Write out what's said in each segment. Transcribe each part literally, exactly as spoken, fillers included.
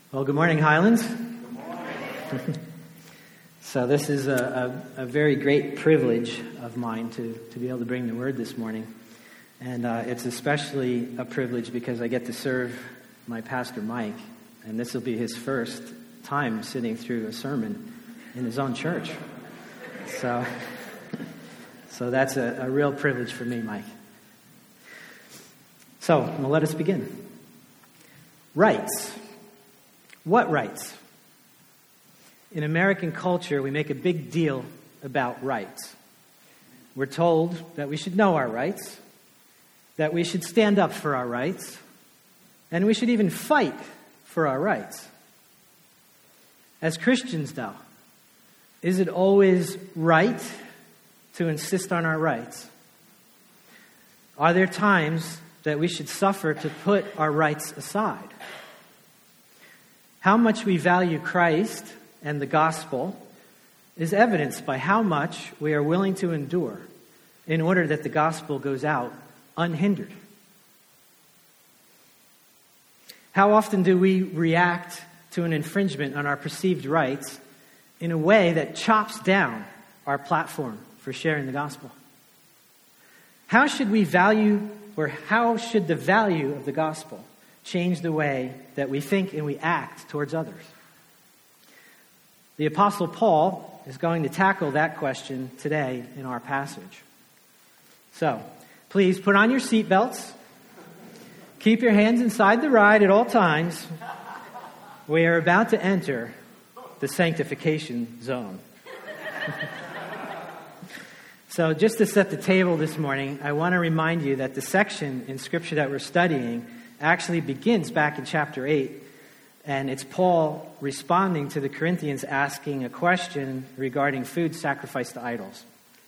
Well, good morning, Highlands. Good morning. So this is a, a, a very great privilege of mine to, to be able to bring the word this morning. And uh, it's especially a privilege because I get to serve my pastor, Mike. And this will be his first time sitting through a sermon in his own church. So, so that's a, a real privilege for me, Mike. So, well, let us begin. Rights. What rights? In American culture, we make a big deal about rights. We're told that we should know our rights, that we should stand up for our rights, and we should even fight for our rights. As Christians, though, is it always right to insist on our rights? Are there times that we should suffer to put our rights aside? How much we value Christ and the gospel is evidenced by how much we are willing to endure in order that the gospel goes out unhindered. How often do we react to an infringement on our perceived rights in a way that chops down our platform for sharing the gospel? How should we value, or how should the value of the gospel change the way that we think and we act towards others? The Apostle Paul is going to tackle that question today in our passage. So, please put on your seatbelts. Keep your hands inside the ride at all times. We are about to enter the sanctification zone. So, just to set the table this morning, I want to remind you that the section in Scripture that we're studying actually begins back in chapter eight, and it's Paul responding to the Corinthians asking a question regarding food sacrificed to idols.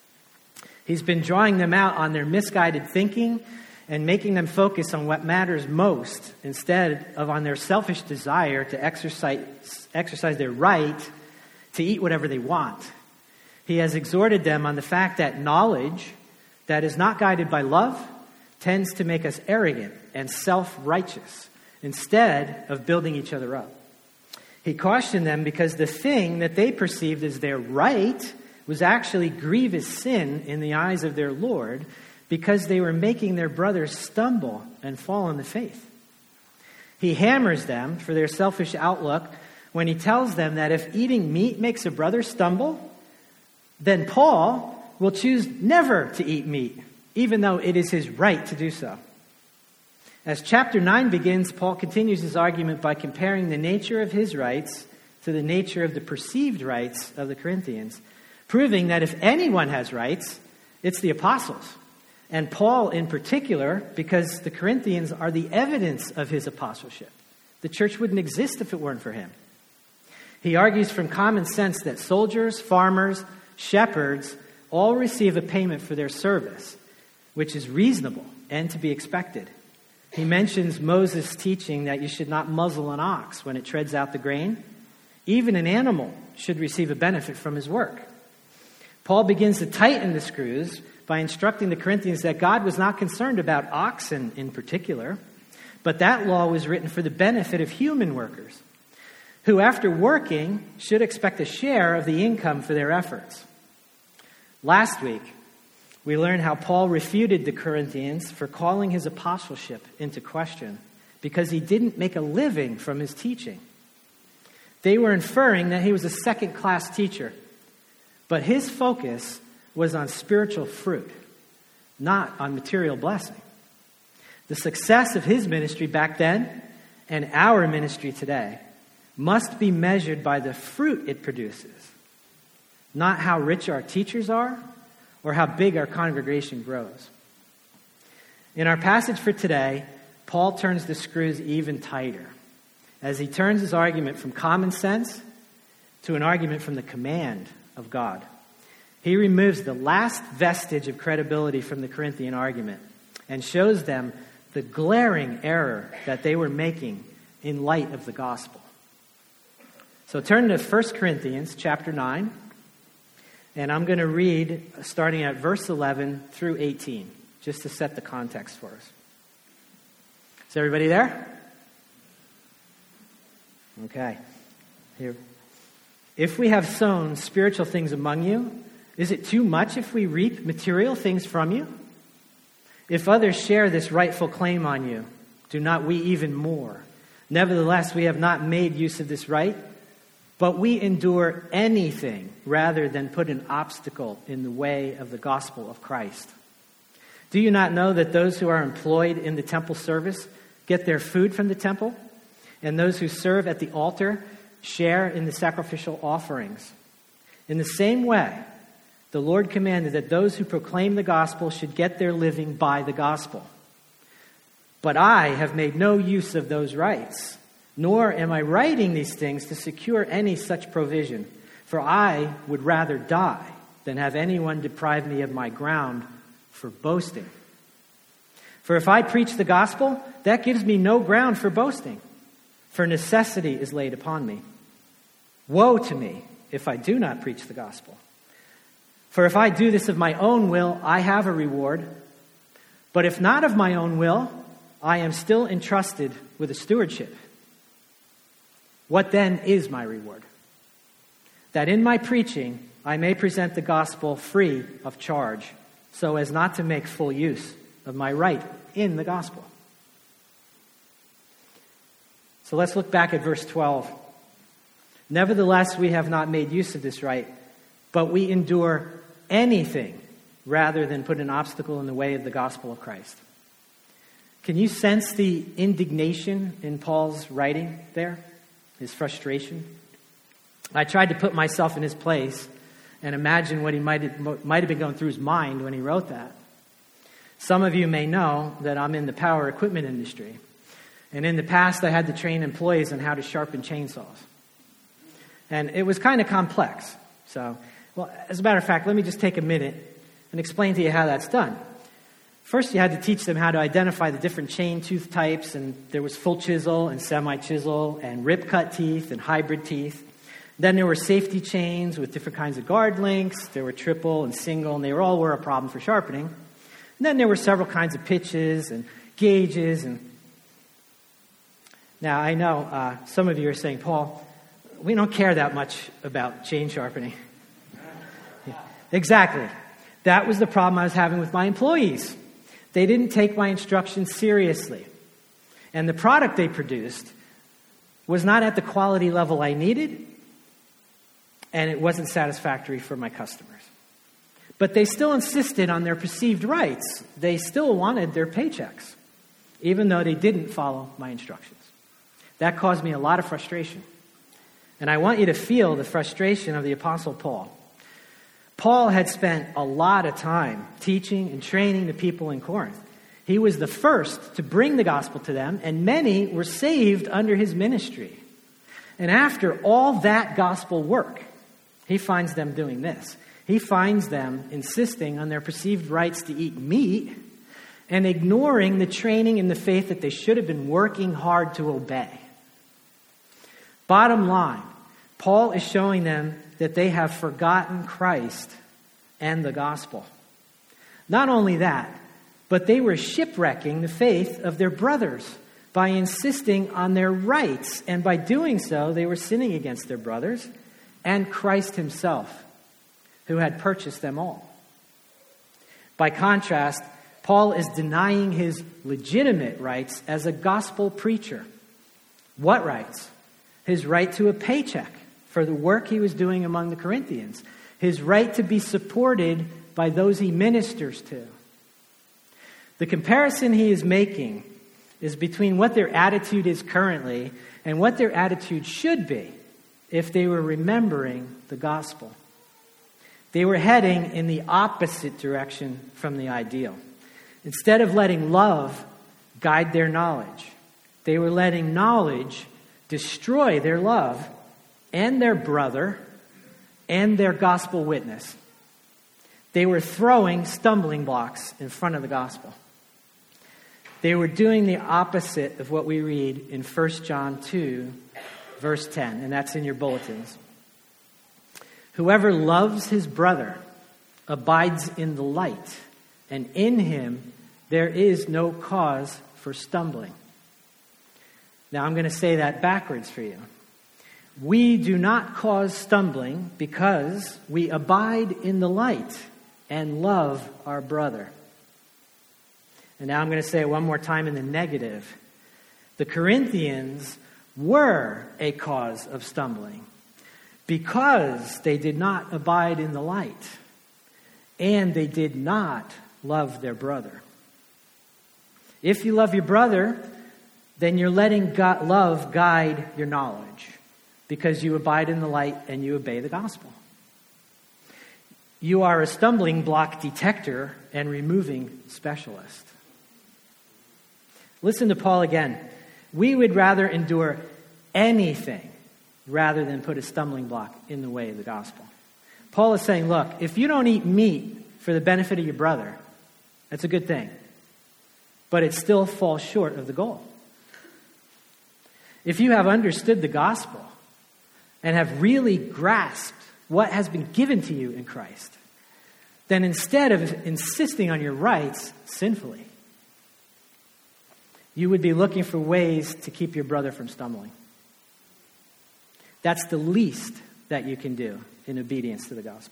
He's been drawing them out on their misguided thinking and making them focus on what matters most instead of on their selfish desire to exercise, exercise their right to eat whatever they want. He has exhorted them on the fact that knowledge that is not guided by love tends to make us arrogant and self-righteous instead of building each other up. He cautioned them because the thing that they perceived as their right was actually grievous sin in the eyes of their Lord because they were making their brothers stumble and fall in the faith. He hammers them for their selfish outlook when he tells them that if eating meat makes a brother stumble, then Paul will choose never to eat meat, even though it is his right to do so. As chapter nine begins, Paul continues his argument by comparing the nature of his rights to the nature of the perceived rights of the Corinthians, proving that if anyone has rights, it's the apostles. And Paul in particular, because the Corinthians are the evidence of his apostleship. The church wouldn't exist if it weren't for him. He argues from common sense that soldiers, farmers, shepherds all receive a payment for their service, which is reasonable and to be expected. He mentions Moses' teaching that you should not muzzle an ox when it treads out the grain. Even an animal should receive a benefit from his work. Paul begins to tighten the screws by instructing the Corinthians that God was not concerned about oxen in particular, but that law was written for the benefit of human workers, who after working should expect a share of the income for their efforts. Last week, we learned how Paul refuted the Corinthians for calling his apostleship into question because he didn't make a living from his teaching. They were inferring that he was a second-class teacher, but his focus was on spiritual fruit, not on material blessing. The success of his ministry back then and our ministry today must be measured by the fruit it produces, not how rich our teachers are or how big our congregation grows. In our passage for today, Paul turns the screws even tighter as he turns his argument from common sense to an argument from the command of God. He removes the last vestige of credibility from the Corinthian argument and shows them the glaring error that they were making in light of the gospel. So turn to First Corinthians chapter nine. And I'm going to read starting at verse eleven through eighteen, just to set the context for us. Is everybody there? Okay. Here. If we have sown spiritual things among you, is it too much if we reap material things from you? If others share this rightful claim on you, do not we even more? Nevertheless, we have not made use of this right, but we endure anything rather than put an obstacle in the way of the gospel of Christ. Do you not know that those who are employed in the temple service get their food from the temple, and those who serve at the altar share in the sacrificial offerings? In the same way, the Lord commanded that those who proclaim the gospel should get their living by the gospel. But I have made no use of those rights, nor am I writing these things to secure any such provision, for I would rather die than have anyone deprive me of my ground for boasting. For if I preach the gospel, that gives me no ground for boasting, for necessity is laid upon me. Woe to me if I do not preach the gospel. For if I do this of my own will, I have a reward. But if not of my own will, I am still entrusted with a stewardship. What then is my reward? That in my preaching I may present the gospel free of charge, so as not to make full use of my right in the gospel. So let's look back at verse twelve. Nevertheless, we have not made use of this right, but we endure anything rather than put an obstacle in the way of the gospel of Christ. Can you sense the indignation in Paul's writing there? His frustration? I tried to put myself in his place and imagine what he might have, might have been going through his mind when he wrote that. Some of you may know that I'm in the power equipment industry. And in the past, I had to train employees on how to sharpen chainsaws. And it was kind of complex. So, well, as a matter of fact, let me just take a minute and explain to you how that's done. First, you had to teach them how to identify the different chain tooth types, and there was full chisel and semi-chisel and rip-cut teeth and hybrid teeth. Then there were safety chains with different kinds of guard links. There were triple and single, and they were all were a problem for sharpening. And then there were several kinds of pitches and gauges. And now, I know uh, some of you are saying, Paul, we don't care that much about chain sharpening. Yeah, exactly. That was the problem I was having with my employees. They didn't take my instructions seriously. And the product they produced was not at the quality level I needed, and it wasn't satisfactory for my customers. But they still insisted on their perceived rights. They still wanted their paychecks, even though they didn't follow my instructions. That caused me a lot of frustration. And I want you to feel the frustration of the Apostle Paul. Paul had spent a lot of time teaching and training the people in Corinth. He was the first to bring the gospel to them, and many were saved under his ministry. And after all that gospel work, he finds them doing this. He finds them insisting on their perceived rights to eat meat and ignoring the training in the faith that they should have been working hard to obey. Bottom line, Paul is showing them that they have forgotten Christ and the gospel. Not only that, but they were shipwrecking the faith of their brothers by insisting on their rights. And by doing so, they were sinning against their brothers and Christ himself, who had purchased them all. By contrast, Paul is denying his legitimate rights as a gospel preacher. What rights? His right to a paycheck for the work he was doing among the Corinthians. His right to be supported by those he ministers to. The comparison he is making is between what their attitude is currently and what their attitude should be if they were remembering the gospel. They were heading in the opposite direction from the ideal. Instead of letting love guide their knowledge, they were letting knowledge destroy their love and their brother and their gospel witness. They were throwing stumbling blocks in front of the gospel. They were doing the opposite of what we read in First John two, verse ten, and that's in your bulletins. Whoever loves his brother abides in the light, and in him there is no cause for stumbling. Now I'm going to say that backwards for you. we do not cause stumbling because we abide in the light and love our brother. And now I'm going to say it one more time in the negative. The Corinthians were a cause of stumbling because they did not abide in the light and they did not love their brother. If you love your brother, then you're letting God, love guide your knowledge because you abide in the light and you obey the gospel. You are a stumbling block detector and removing specialist. Listen to Paul again. We would rather endure anything rather than put a stumbling block in the way of the gospel. Paul is saying, look, if you don't eat meat for the benefit of your brother, that's a good thing. But it still falls short of the goal. If you have understood the gospel and have really grasped what has been given to you in Christ, then instead of insisting on your rights sinfully, you would be looking for ways to keep your brother from stumbling. That's the least that you can do in obedience to the gospel.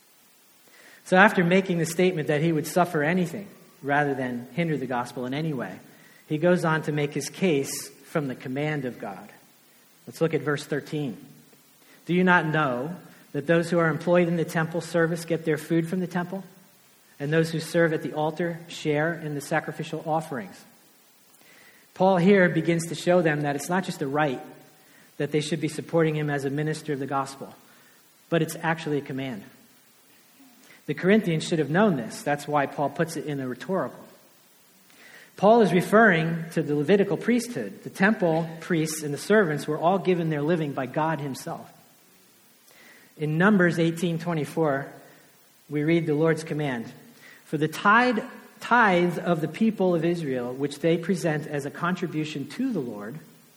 So after making the statement that he would suffer anything rather than hinder the gospel in any way, he goes on to make his case from the command of God. Let's look at verse thirteen. Do you not know that those who are employed in the temple service get their food from the temple, and those who serve at the altar share in the sacrificial offerings? Paul here begins to show them that it's not just a right that they should be supporting him as a minister of the gospel, but it's actually a command. The Corinthians should have known this. That's why Paul puts it in a rhetorical. Paul is referring to the Levitical priesthood. The temple priests and the servants were all given their living by God himself. In Numbers eighteen twenty-four, we read the Lord's command. For the tithe, tithe of the people of Israel, which they present as a contribution to the Lord,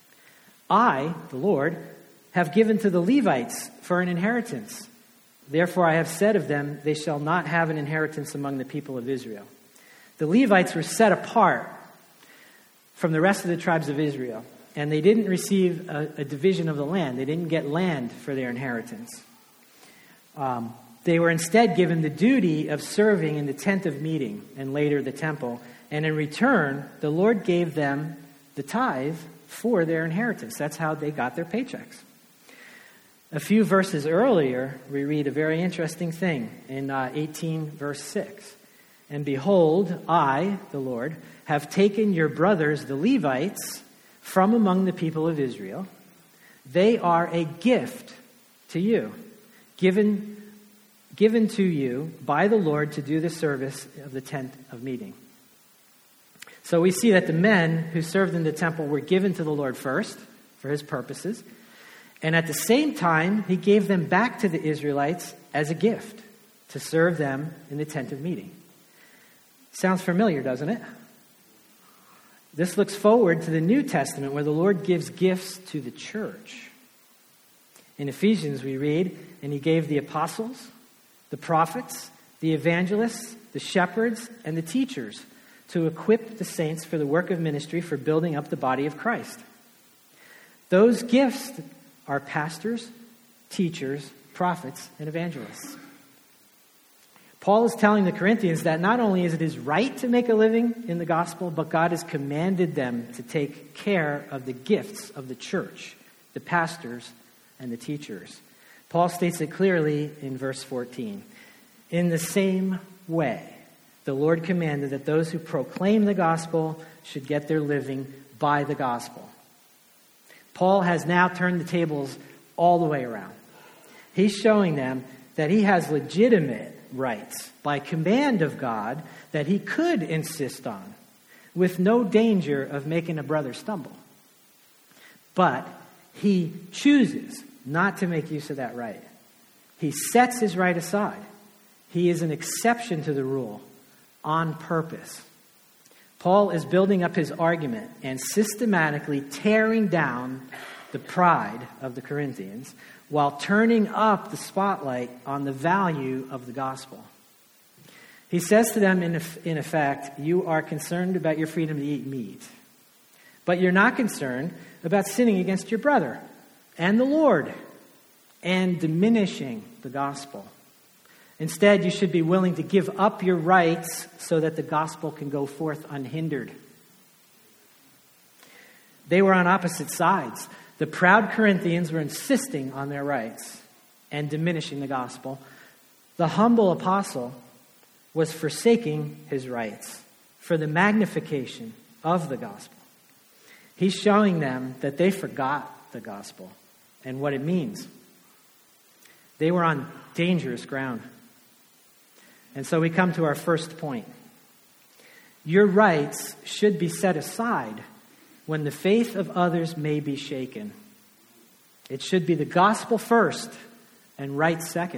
I, the Lord, have given to the Levites for an inheritance. Therefore I have said of them, they shall not have an inheritance among the people of Israel. The Levites were set apart from the rest of the tribes of Israel, and they didn't receive a, a division of the land. They didn't get land for their inheritance. Um, they were instead given the duty of serving in the tent of meeting and later the temple, and in return, the Lord gave them the tithe for their inheritance. That's how they got their paychecks. A few verses earlier, we read a very interesting thing in uh, eighteen, verse six. And behold, I, the Lord, have taken your brothers, the Levites, from among the people of Israel. They are a gift to you, given, given to you by the Lord to do the service of the tent of meeting. So we see that the men who served in the temple were given to the Lord first for his purposes. And at the same time, he gave them back to the Israelites as a gift to serve them in the tent of meeting. Sounds familiar, doesn't it? This looks forward to the New Testament where the Lord gives gifts to the church. In Ephesians we read, and he gave the apostles, the prophets, the evangelists, the shepherds, and the teachers to equip the saints for the work of ministry for building up the body of Christ. Those gifts are pastors, teachers, prophets, and evangelists. Paul is telling the Corinthians that not only is it his right to make a living in the gospel, but God has commanded them to take care of the gifts of the church, the pastors and the teachers. Paul states it clearly in verse fourteen. In the same way, the Lord commanded that those who proclaim the gospel should get their living by the gospel. Paul has now turned the tables all the way around. He's showing them that he has legitimate rights by command of God that he could insist on with no danger of making a brother stumble. But he chooses not to make use of that right. He sets his right aside. He is an exception to the rule on purpose. Paul is building up his argument and systematically tearing down the pride of the Corinthians while turning up the spotlight on the value of the gospel. He says to them, in, in effect, you are concerned about your freedom to eat meat, but you're not concerned about sinning against your brother. and the Lord and diminishing the gospel. Instead, you should be willing to give up your rights so that the gospel can go forth unhindered. They were on opposite sides. The proud Corinthians were insisting on their rights and diminishing the gospel. The humble apostle was forsaking his rights for the magnification of the gospel. He's showing them that they forgot the gospel and what it means. They were on dangerous ground. And so we come to our first point. Your rights should be set aside when the faith of others may be shaken. It should be the gospel first and rights second.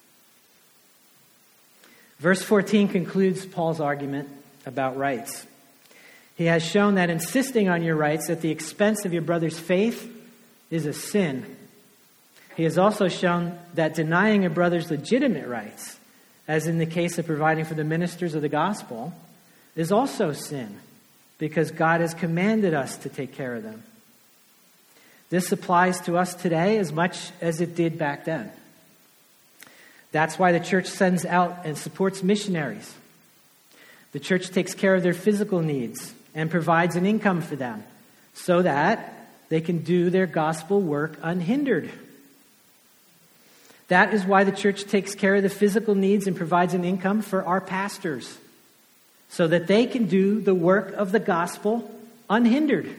Verse fourteen concludes Paul's argument about rights. He has shown that insisting on your rights at the expense of your brother's faith is a sin. He has also shown that denying a brother's legitimate rights, as in the case of providing for the ministers of the gospel, is also sin, because God has commanded us to take care of them. This applies to us today as much as it did back then. That's why the church sends out and supports missionaries. The church takes care of their physical needs and provides an income for them so that they can do their gospel work unhindered. That is why the church takes care of the physical needs and provides an income for our pastors, so that they can do the work of the gospel unhindered.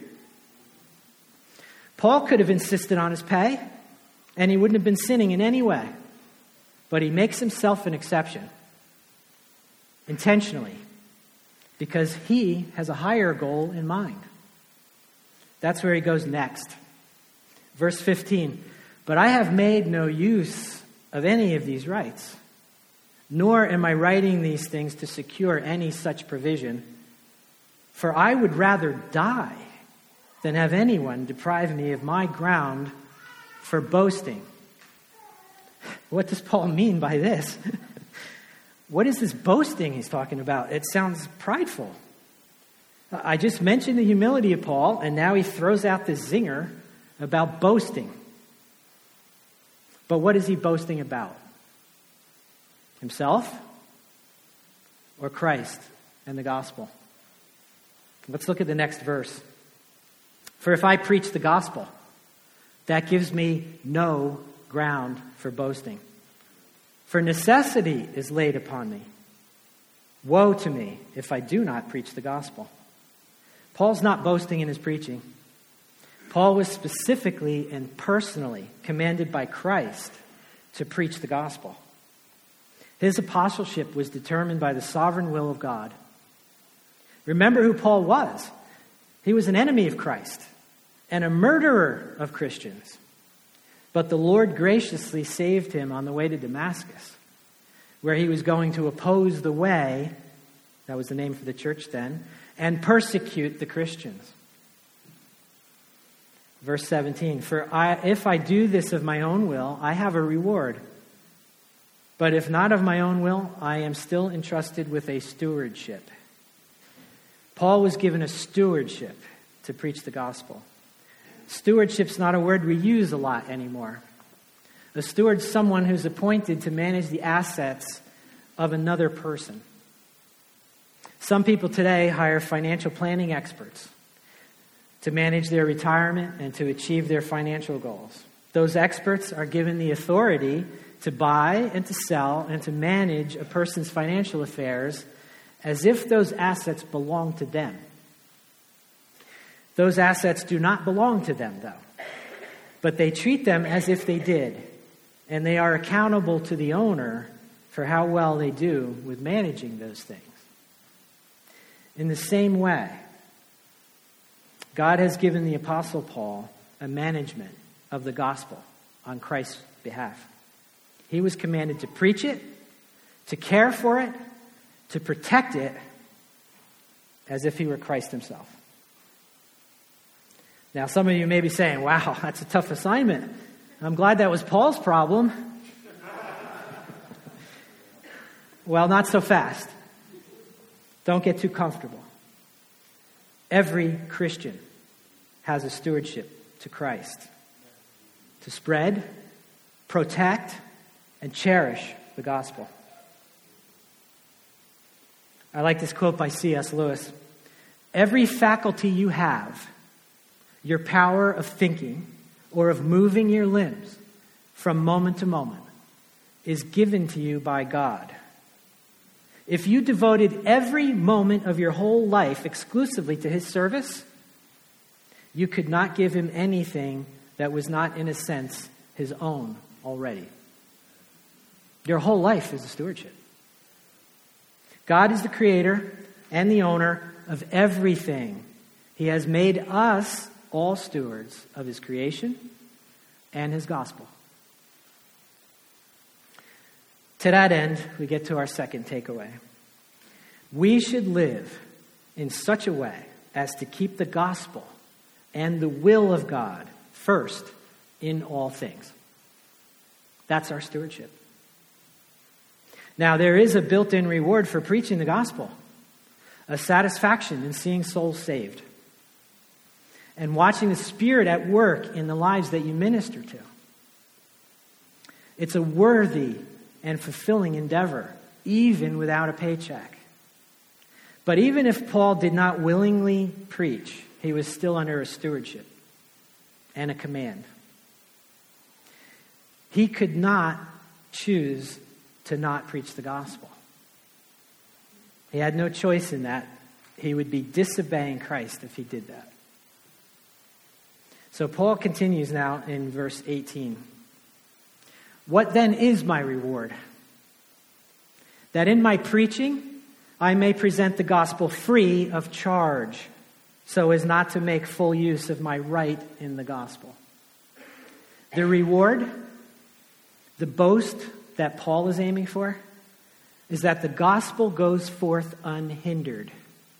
Paul could have insisted on his pay, and he wouldn't have been sinning in any way. But he makes himself an exception, intentionally, because he has a higher goal in mind. That's where he goes next. Verse fifteen, "But I have made no use of any of these rights, nor am I writing these things to secure any such provision, for I would rather die than have anyone deprive me of my ground for boasting." What does Paul mean by this? What is this boasting he's talking about? It sounds prideful. I just mentioned the humility of Paul, and now he throws out this zinger about boasting. But what is he boasting about? Himself or Christ and the gospel? Let's look at the next verse. "For if I preach the gospel, that gives me no ground for boasting. For necessity is laid upon me. Woe to me if I do not preach the gospel." Paul's not boasting in his preaching. Paul was specifically and personally commanded by Christ to preach the gospel. His apostleship was determined by the sovereign will of God. Remember who Paul was. He was an enemy of Christ and a murderer of Christians. But the Lord graciously saved him on the way to Damascus, where he was going to oppose the way, that was the name for the church then, and persecute the Christians. Verse seventeen, "For I, if I do this of my own will, I have a reward. But if not of my own will, I am still entrusted with a stewardship." Paul was given a stewardship to preach the gospel. Stewardship's not a word we use a lot anymore. A steward's someone who's appointed to manage the assets of another person. Some people today hire financial planning experts to manage their retirement and to achieve their financial goals. Those experts are given the authority to buy and to sell and to manage a person's financial affairs as if those assets belong to them. Those assets do not belong to them, though, but they treat them as if they did, and they are accountable to the owner for how well they do with managing those things. In the same way, God has given the Apostle Paul a management of the gospel on Christ's behalf. He was commanded to preach it, to care for it, to protect it, as if he were Christ himself. Now, some of you may be saying, wow, that's a tough assignment. I'm glad that was Paul's problem. Well, not so fast. Don't get too comfortable. Every Christian has a stewardship to Christ. to spread, protect, and cherish the gospel. I like this quote by C S Lewis. Every faculty you have, your power of thinking or of moving your limbs from moment to moment, is given to you by God. If you devoted every moment of your whole life exclusively to his service, you could not give him anything that was not, in a sense, his own already. Your whole life is a stewardship. God is the creator and the owner of everything. He has made us all stewards of his creation and his gospel. To that end, we get to our second takeaway. We should live in such a way as to keep the gospel and the will of God first in all things. That's our stewardship. Now, there is a built-in reward for preaching the gospel, a satisfaction in seeing souls saved, and watching the Spirit at work in the lives that you minister to. It's a worthy and fulfilling endeavor, even without a paycheck. But even if Paul did not willingly preach, he was still under a stewardship and a command. He could not choose to not preach the gospel. He had no choice in that. He would be disobeying Christ if he did that. So Paul continues now in verse eighteen. What then is my reward? That in my preaching I may present the gospel free of charge, so as not to make full use of my right in the gospel. The reward, the boast that Paul is aiming for, is that the gospel goes forth unhindered.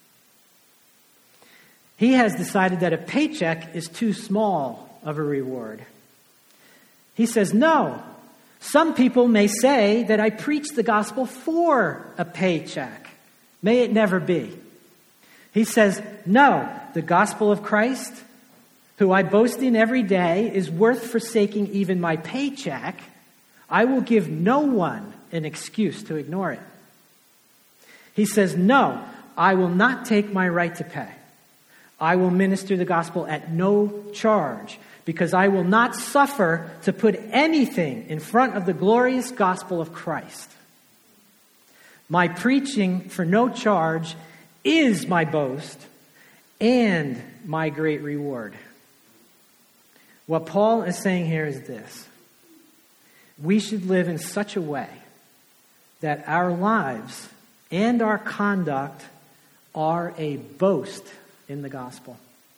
He has decided that a paycheck is too small of a reward. He says, no, some people may say that I preach the gospel for a paycheck. May it never be. He says, no, the gospel of Christ, who I boast in every day, is worth forsaking even my paycheck. I will give no one an excuse to ignore it. He says, no, I will not take my right to pay. I will minister the gospel at no charge, because I will not suffer to put anything in front of the glorious gospel of Christ. My preaching for no charge is my boast and my great reward. What Paul is saying here is this. We should live in such a way that our lives and our conduct are a boast in the gospel.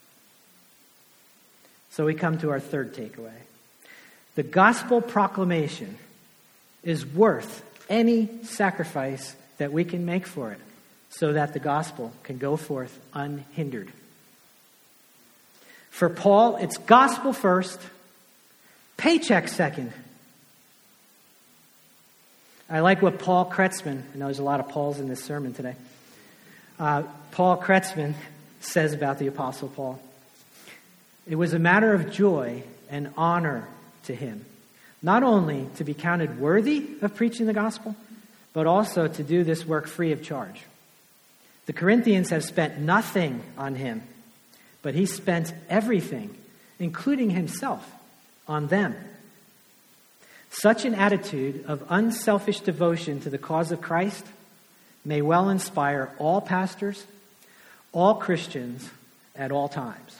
So we come to our third takeaway. The gospel proclamation is worth any sacrifice that we can make for it, so that the gospel can go forth unhindered. For Paul, it's gospel first, paycheck second. I like what Paul Kretzmann, I know there's a lot of Pauls in this sermon today. Uh, Paul Kretzmann says about the Apostle Paul. It was a matter of joy and honor to him, not only to be counted worthy of preaching the gospel, but also to do this work free of charge. The Corinthians have spent nothing on him, but he spent everything, including himself, on them. Such an attitude of unselfish devotion to the cause of Christ may well inspire all pastors, all Christians, at all times.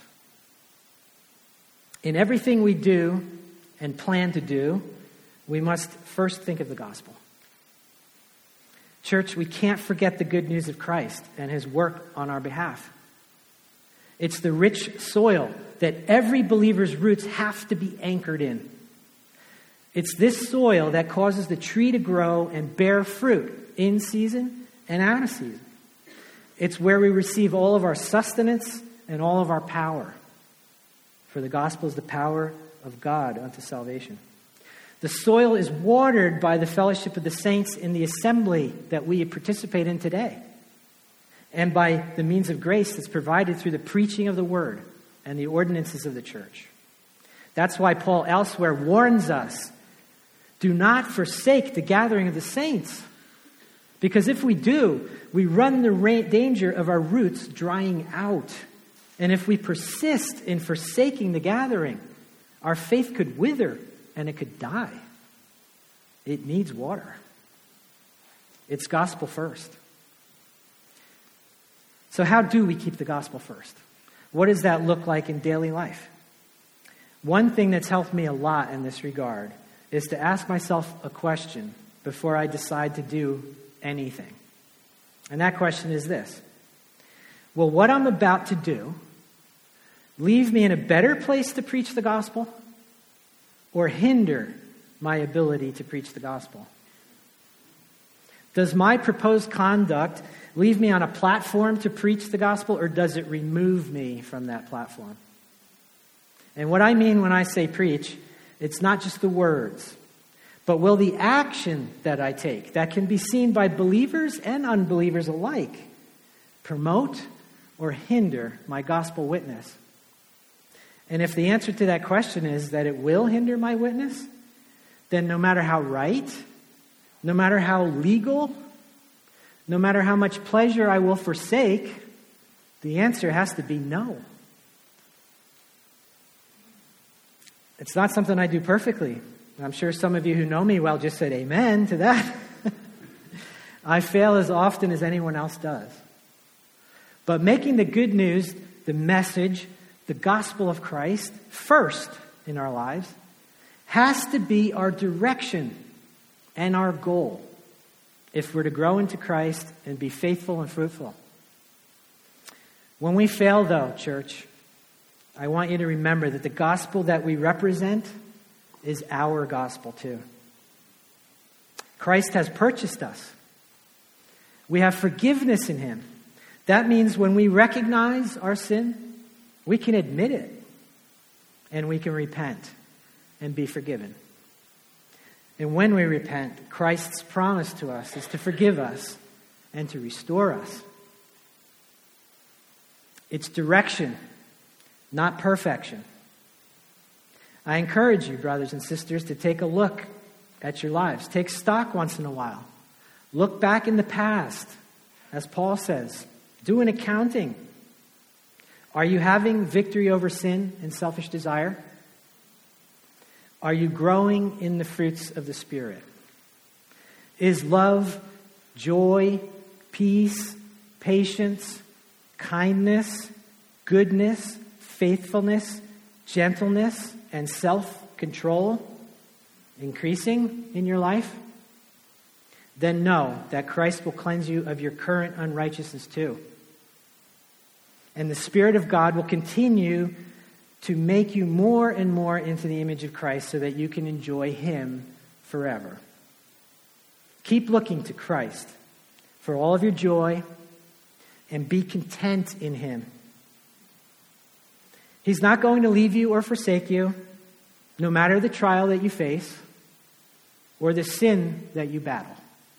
In everything we do and plan to do, we must first think of the gospel. Church, we can't forget the good news of Christ and his work on our behalf. It's the rich soil that every believer's roots have to be anchored in. It's this soil that causes the tree to grow and bear fruit in season and out of season. It's where we receive all of our sustenance and all of our power. For the gospel is the power of God unto salvation. The soil is watered by the fellowship of the saints in the assembly that we participate in today, and by the means of grace that's provided through the preaching of the word and the ordinances of the church. That's why Paul elsewhere warns us, do not forsake the gathering of the saints. Because if we do, we run the ra- danger of our roots drying out. And if we persist in forsaking the gathering, our faith could wither and it could die. It needs water. It's gospel first. So how do we keep the gospel first? What does that look like in daily life? One thing that's helped me a lot in this regard is to ask myself a question before I decide to do anything. And that question is this: will what I'm about to do leave me in a better place to preach the gospel or hinder my ability to preach the gospel? Does my proposed conduct leave me on a platform to preach the gospel, or does it remove me from that platform? And what I mean when I say preach, it's not just the words, but will the action that I take, that can be seen by believers and unbelievers alike, promote or hinder my gospel witness? And if the answer to that question is that it will hinder my witness, then no matter how right, no matter how legal, no matter how much pleasure I will forsake, the answer has to be no. It's not something I do perfectly. I'm sure some of you who know me well just said amen to that. I fail as often as anyone else does. But making the good news, the message, the gospel of Christ first in our lives has to be our direction and our goal if we're to grow into Christ and be faithful and fruitful. When we fail, though, church, I want you to remember that the gospel that we represent is our gospel too. Christ has purchased us. We have forgiveness in him. That means when we recognize our sin, we can admit it and we can repent and be forgiven. And when we repent, Christ's promise to us is to forgive us and to restore us. It's direction, not perfection. I encourage you, brothers and sisters, to take a look at your lives. Take stock once in a while. Look back in the past, as Paul says. Do an accounting. Are you having victory over sin and selfish desire? Are you growing in the fruits of the Spirit? Is love, joy, peace, patience, kindness, goodness, faithfulness, gentleness, and self-control increasing in your life? Then know that Christ will cleanse you of your current unrighteousness too. And the Spirit of God will continue to make you more and more into the image of Christ so that you can enjoy him forever. Keep looking to Christ for all of your joy and be content in him. He's not going to leave you or forsake you, no matter the trial that you face or the sin that you battle.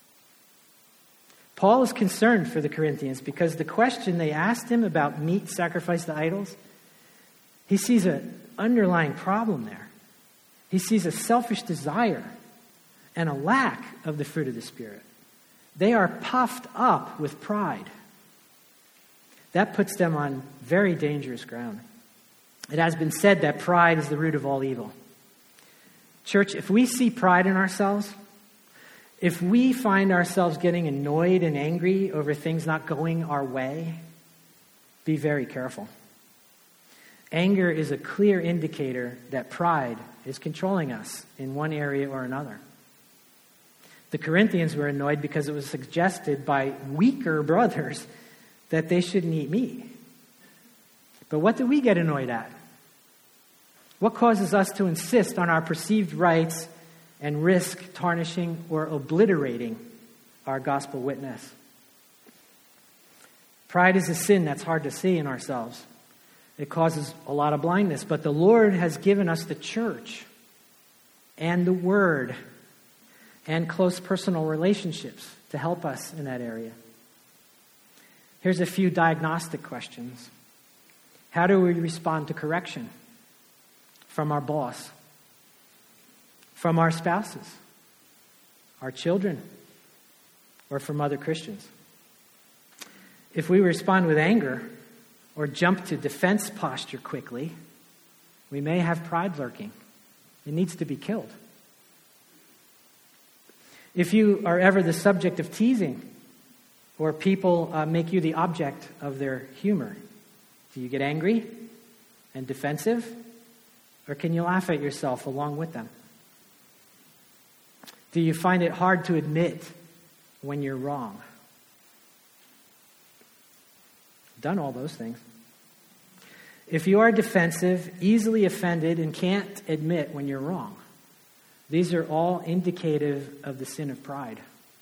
Paul is concerned for the Corinthians because the question they asked him about meat sacrificed to idols, he sees an underlying problem there. He sees a selfish desire and a lack of the fruit of the Spirit. They are puffed up with pride. That puts them on very dangerous ground. It has been said that pride is the root of all evil. Church, if we see pride in ourselves, if we find ourselves getting annoyed and angry over things not going our way, be very careful. Anger is a clear indicator that pride is controlling us in one area or another. The Corinthians were annoyed because it was suggested by weaker brothers that they shouldn't eat meat. But what do we get annoyed at? What causes us to insist on our perceived rights and risk tarnishing or obliterating our gospel witness? Pride is a sin that's hard to see in ourselves. It causes a lot of blindness. But the Lord has given us the church and the Word and close personal relationships to help us in that area. Here's a few diagnostic questions. How do we respond to correction? from our boss, from our spouses, our children, or from other Christians. If we respond with anger or jump to defense posture quickly, we may have pride lurking. It needs to be killed. If you are ever the subject of teasing, or people uh, make you the object of their humor, do you get angry and defensive, or can you laugh at yourself along with them? Do you find it hard to admit when you're wrong? Done all those things. If you are defensive, easily offended, and can't admit when you're wrong, these are all indicative of the sin of pride.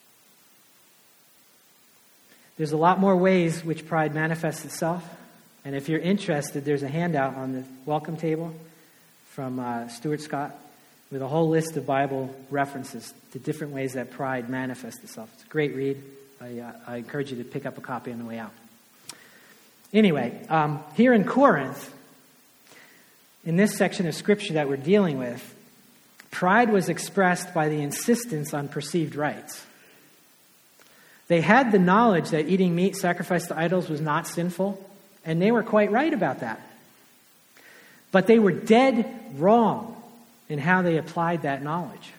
There's a lot more ways which pride manifests itself. And if you're interested, there's a handout on the welcome table from uh, Stuart Scott with a whole list of Bible references to different ways that pride manifests itself. It's a great read. I, uh, I encourage you to pick up a copy on the way out. Anyway, um, here in Corinth, in this section of Scripture that we're dealing with, pride was expressed by the insistence on perceived rights. They had the knowledge that eating meat sacrificed to idols was not sinful, and they were quite right about that. But they were dead wrong in how they applied that knowledge.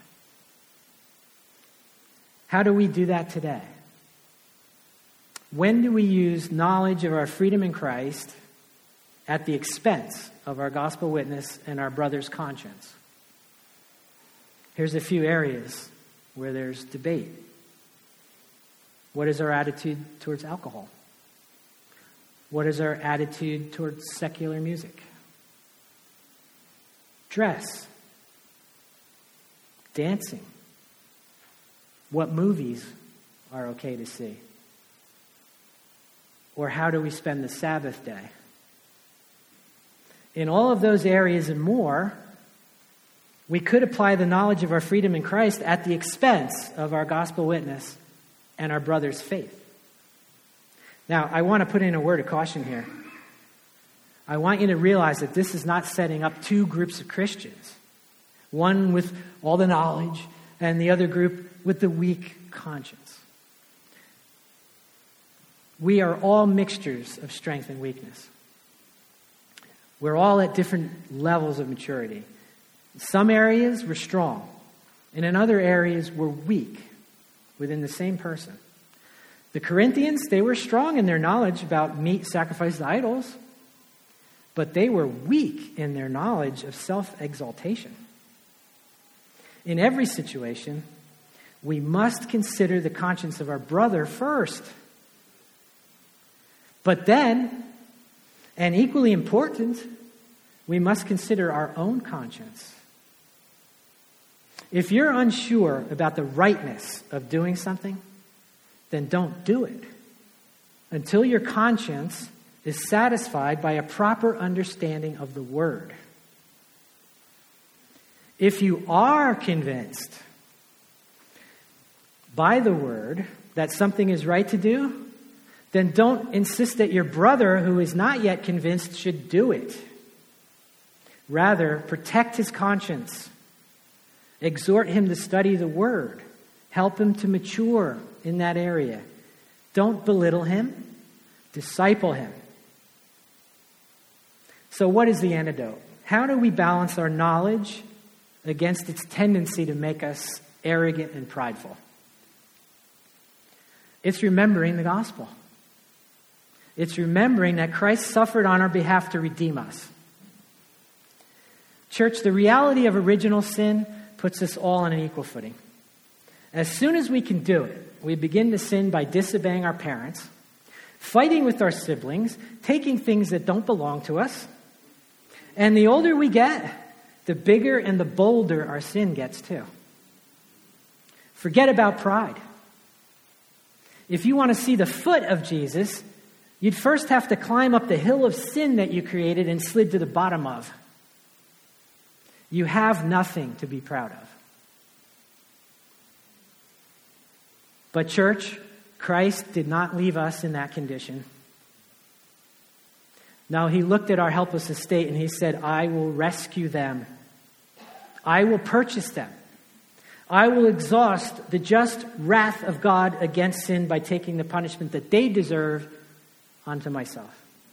How do we do that today? When do we use knowledge of our freedom in Christ at the expense of our gospel witness and our brother's conscience? Here's a few areas where there's debate. What is our attitude towards alcohol? What is our attitude towards secular music? Dress. Dancing. What movies are okay to see? Or how do we spend the Sabbath day? In all of those areas and more, we could apply the knowledge of our freedom in Christ at the expense of our gospel witness and our brother's faith. Now, I want to put in a word of caution here. I want you to realize that this is not setting up two groups of Christians, one with all the knowledge and the other group with the weak conscience. We are all mixtures of strength and weakness. We're all at different levels of maturity. In some areas, we're strong. And in other areas, we're weak within the same person. The Corinthians, they were strong in their knowledge about meat sacrificed to idols, but they were weak in their knowledge of self-exaltation. In every situation, we must consider the conscience of our brother first. But then, and equally important, we must consider our own conscience. If you're unsure about the rightness of doing something, then don't do it until your conscience is satisfied by a proper understanding of the Word. If you are convinced by the Word that something is right to do, then don't insist that your brother who is not yet convinced should do it. Rather, protect his conscience. Exhort him to study the Word. Help him to mature in that area. Don't belittle him. Disciple him. So what is the antidote? How do we balance our knowledge against its tendency to make us arrogant and prideful? It's remembering the gospel. It's remembering that Christ suffered on our behalf to redeem us. Church, the reality of original sin puts us all on an equal footing. As soon as we can do it, we begin to sin by disobeying our parents, fighting with our siblings, taking things that don't belong to us. And the older we get, the bigger and the bolder our sin gets too. Forget about pride. If you want to see the foot of Jesus, you'd first have to climb up the hill of sin that you created and slid to the bottom of. You have nothing to be proud of. But church, Christ did not leave us in that condition. No, he looked at our helpless estate and he said, I will rescue them. I will purchase them. I will exhaust the just wrath of God against sin by taking the punishment that they deserve onto myself.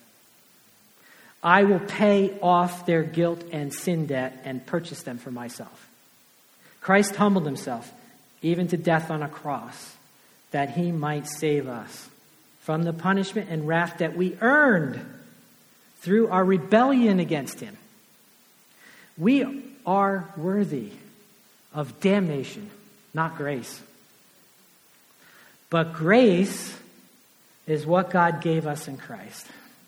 I will pay off their guilt and sin debt and purchase them for myself. Christ humbled himself, even to death on a cross, that he might save us from the punishment and wrath that we earned through our rebellion against him. We are worthy of damnation, not grace. But grace is what God gave us in Christ.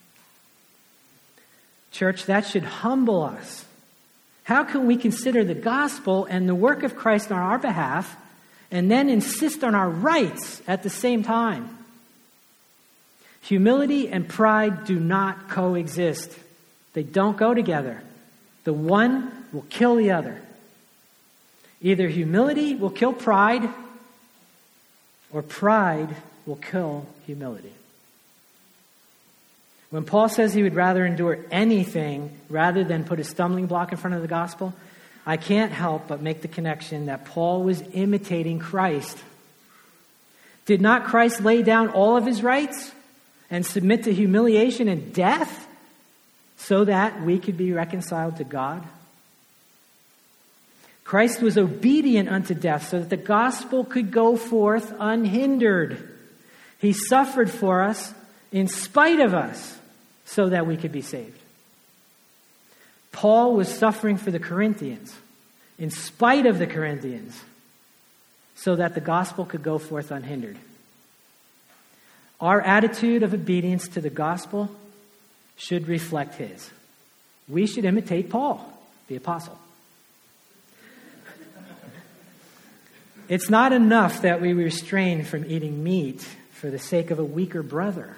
Church, that should humble us. How can we consider the gospel and the work of Christ on our behalf and then insist on our rights at the same time? Humility and pride do not coexist. They don't go together. The one will kill the other. Either humility will kill pride, or pride will kill humility. When Paul says he would rather endure anything rather than put a stumbling block in front of the gospel, I can't help but make the connection that Paul was imitating Christ. Did not Christ lay down all of his rights and submit to humiliation and death so that we could be reconciled to God? Christ was obedient unto death so that the gospel could go forth unhindered. He suffered for us in spite of us so that we could be saved. Paul was suffering for the Corinthians in spite of the Corinthians so that the gospel could go forth unhindered. Our attitude of obedience to the gospel should reflect his. We should imitate Paul, the apostle. It's not enough that we restrain from eating meat for the sake of a weaker brother.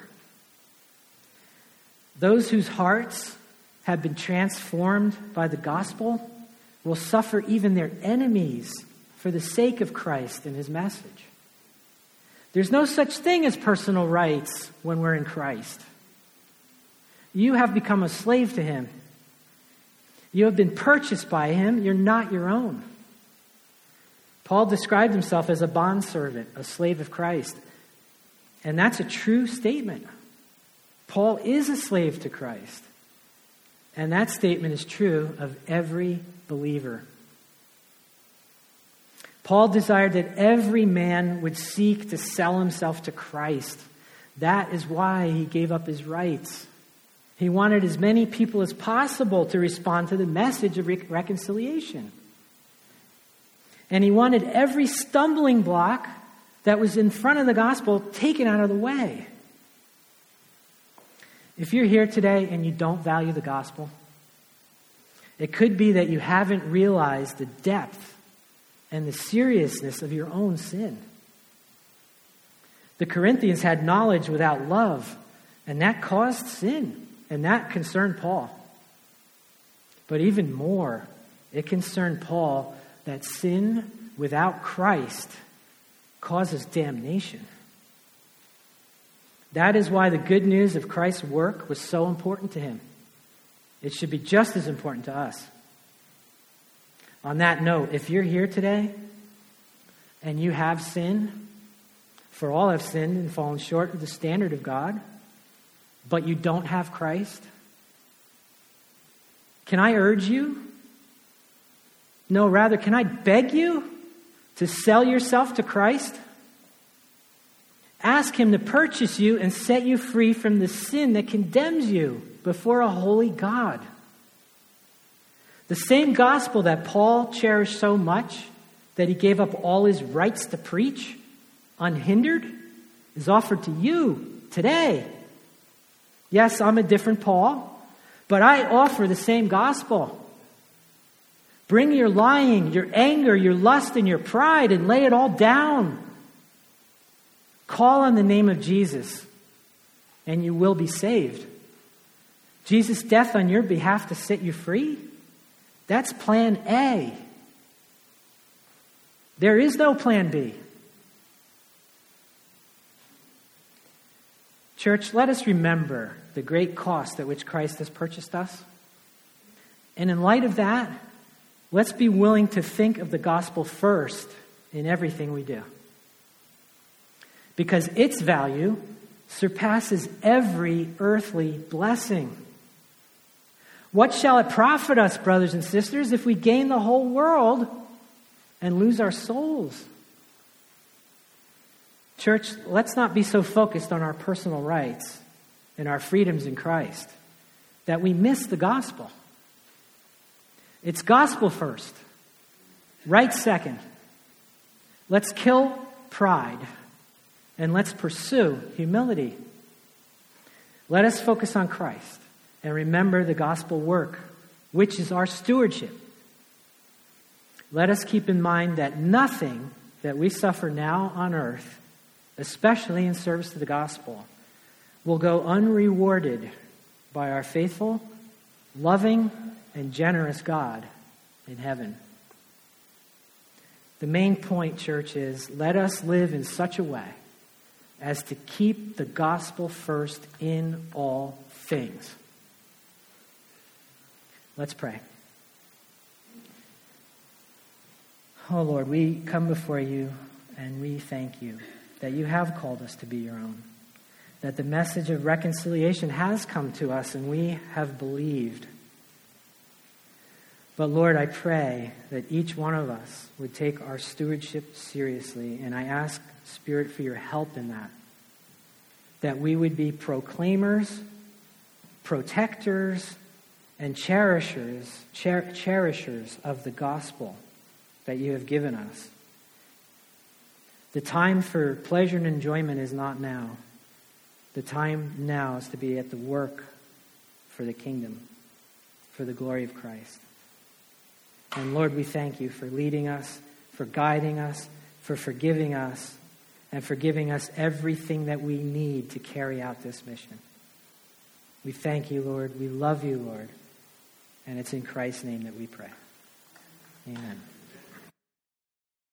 Those whose hearts have been transformed by the gospel will suffer even their enemies for the sake of Christ and his message. There's no such thing as personal rights when we're in Christ. You have become a slave to him. You have been purchased by him. You're not your own. Paul described himself as a bondservant, a slave of Christ. And that's a true statement. Paul is a slave to Christ. And that statement is true of every believer. Paul desired that every man would seek to sell himself to Christ. That is why he gave up his rights. He wanted as many people as possible to respond to the message of re- reconciliation. And he wanted every stumbling block that was in front of the gospel taken out of the way. If you're here today and you don't value the gospel, it could be that you haven't realized the depth and the seriousness of your own sin. The Corinthians had knowledge without love, and that caused sin, and that concerned Paul. But even more, it concerned Paul that sin without Christ causes damnation. That is why the good news of Christ's work was so important to him. It should be just as important to us. On that note, if you're here today and you have sinned, for all have sinned and fallen short of the standard of God, but you don't have Christ, can I urge you? No, rather, can I beg you to sell yourself to Christ? Ask him to purchase you and set you free from the sin that condemns you before a holy God. The same gospel that Paul cherished so much that he gave up all his rights to preach, unhindered, is offered to you today. Yes, I'm a different Paul, but I offer the same gospel. Bring your lying, your anger, your lust, and your pride and lay it all down. Call on the name of Jesus, and you will be saved. Jesus' death on your behalf to set you free, that's plan A. There is no plan B. Church, let us remember the great cost at which Christ has purchased us. And in light of that, let's be willing to think of the gospel first in everything we do. Because its value surpasses every earthly blessing. What shall it profit us, brothers and sisters, if we gain the whole world and lose our souls? Church, let's not be so focused on our personal rights and our freedoms in Christ that we miss the gospel. It's gospel first, right second. Let's kill pride and let's pursue humility. Let us focus on Christ and remember the gospel work, which is our stewardship. Let us keep in mind that nothing that we suffer now on earth, especially in service to the gospel, will go unrewarded by our faithful, loving, and generous God in heaven. The main point, church, is let us live in such a way as to keep the gospel first in all things. Let's pray. Oh Lord, we come before you and we thank you that you have called us to be your own, that the message of reconciliation has come to us and we have believed. But Lord, I pray that each one of us would take our stewardship seriously, and I ask, Spirit, for your help in that, that we would be proclaimers, protectors, and cherishers, cher- cherishers of the gospel that you have given us. The time for pleasure and enjoyment is not now. The time now is to be at the work for the kingdom, for the glory of Christ. And Lord, we thank you for leading us, for guiding us, for forgiving us, and for giving us everything that we need to carry out this mission. We thank you, Lord. We love you, Lord. And it's in Christ's name that we pray. Amen.